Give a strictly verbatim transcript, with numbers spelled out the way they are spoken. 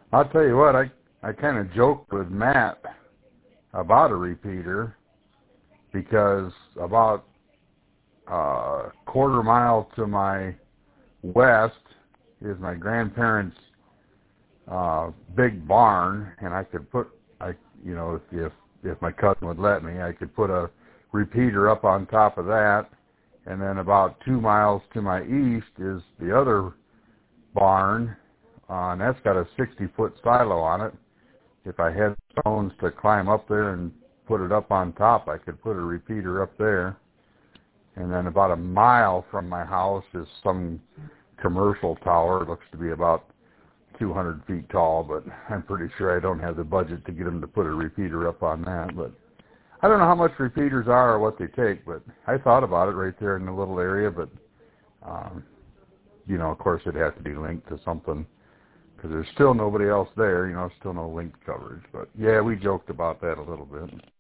I'll tell you what, I, I kind of joked with Matt about a repeater because about a quarter mile to my west is my grandparents' uh, big barn, and I could put, I, you know, if, if if my cousin would let me, I could put a repeater up on top of that, and then about two miles to my east is the other barn, uh, and that's got a sixty-foot silo on it. If I had stones to climb up there and put it up on top, I could put a repeater up there. And then about a mile from my house is some commercial tower. It looks to be about two hundred feet tall, but I'm pretty sure I don't have the budget to get them to put a repeater up on that. But I don't know how much repeaters are or what they take, but I thought about it right there in the little area. But, um, you know, of course, it'd have to be linked to something because there's still nobody else there. You know, still no linked coverage. But, yeah, we joked about that a little bit.